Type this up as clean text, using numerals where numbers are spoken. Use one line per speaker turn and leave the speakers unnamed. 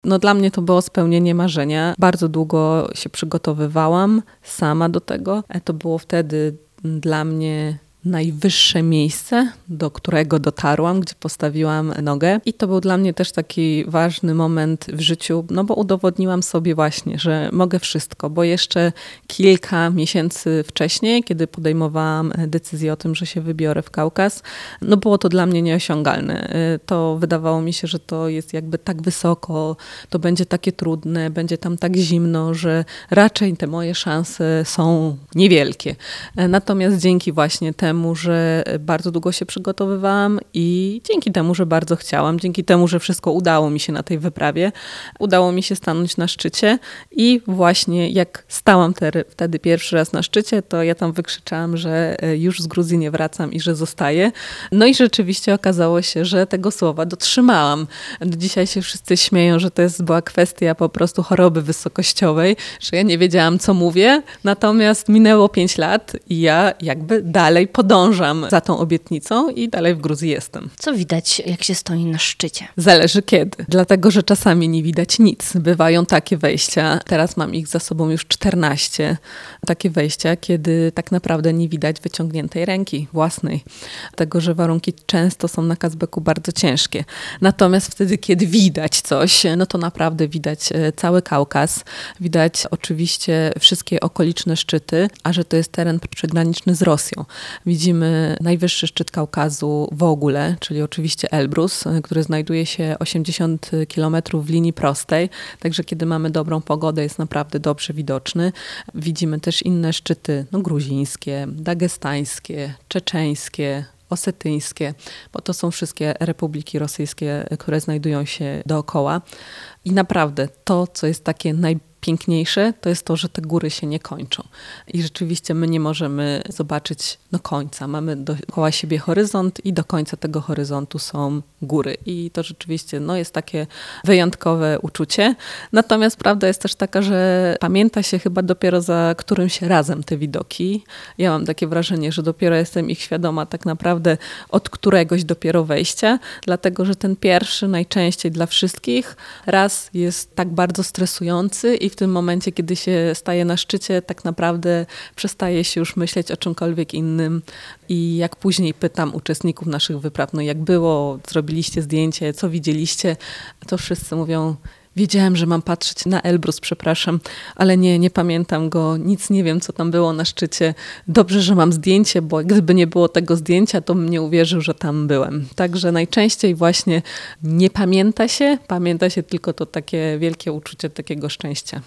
No dla mnie to było spełnienie marzenia. Bardzo długo się przygotowywałam sama do tego. To było wtedy dla mnie najwyższe miejsce, do którego dotarłam, gdzie postawiłam nogę. I to był dla mnie też taki ważny moment w życiu, no bo udowodniłam sobie właśnie, że mogę wszystko, bo jeszcze kilka miesięcy wcześniej, kiedy podejmowałam decyzję o tym, że się wybiorę w Kaukaz, no było to dla mnie nieosiągalne. To wydawało mi się, że to jest jakby tak wysoko, to będzie takie trudne, będzie tam tak zimno, że raczej te moje szanse są niewielkie. Natomiast dzięki właśnie temu, że bardzo długo się przygotowywałam i dzięki temu, że bardzo chciałam, dzięki temu, że wszystko udało mi się na tej wyprawie, udało mi się stanąć na szczycie i właśnie jak stałam wtedy pierwszy raz na szczycie, to ja tam wykrzyczałam, że już z Gruzji nie wracam i że zostaję. No i rzeczywiście okazało się, że tego słowa dotrzymałam. Do dzisiaj się wszyscy śmieją, że to była kwestia po prostu choroby wysokościowej, że ja nie wiedziałam, co mówię, natomiast minęło 5 lat i ja jakby dalej podążam za tą obietnicą i dalej w Gruzji jestem.
Co widać, jak się stoi na szczycie?
Zależy kiedy. Dlatego, że czasami nie widać nic. Bywają takie wejścia, teraz mam ich za sobą już 14, takie wejścia, kiedy tak naprawdę nie widać wyciągniętej ręki własnej. Dlatego, że warunki często są na Kazbeku bardzo ciężkie. Natomiast wtedy, kiedy widać coś, no to naprawdę widać cały Kaukaz. Widać oczywiście wszystkie okoliczne szczyty, a że to jest teren przygraniczny z Rosją. Widzimy najwyższy szczyt Kaukazu w ogóle, czyli oczywiście Elbrus, który znajduje się 80 km w linii prostej. Także kiedy mamy dobrą pogodę, jest naprawdę dobrze widoczny. Widzimy też inne szczyty, gruzińskie, dagestańskie, czeczeńskie, osetyńskie, bo to są wszystkie republiki rosyjskie, które znajdują się dookoła. I naprawdę to, co jest takie najpiękniejsze, to jest to, że te góry się nie kończą. I rzeczywiście my nie możemy zobaczyć do końca. Mamy dookoła siebie horyzont i do końca tego horyzontu są góry. I to rzeczywiście jest takie wyjątkowe uczucie. Natomiast prawda jest też taka, że pamięta się chyba dopiero za którymś razem te widoki. Ja mam takie wrażenie, że dopiero jestem ich świadoma tak naprawdę od któregoś dopiero wejścia, dlatego że ten pierwszy najczęściej dla wszystkich raz jest tak bardzo stresujący i w tym momencie, kiedy się staje na szczycie, tak naprawdę przestaje się już myśleć o czymkolwiek innym. I jak później pytam uczestników naszych wypraw, jak było, zrobiliście zdjęcie, co widzieliście, to wszyscy mówią: wiedziałem, że mam patrzeć na Elbrus, przepraszam, ale nie pamiętam go, nic nie wiem, co tam było na szczycie. Dobrze, że mam zdjęcie, bo gdyby nie było tego zdjęcia, to bym nie uwierzył, że tam byłem. Także najczęściej właśnie nie pamięta się tylko to takie wielkie uczucie takiego szczęścia.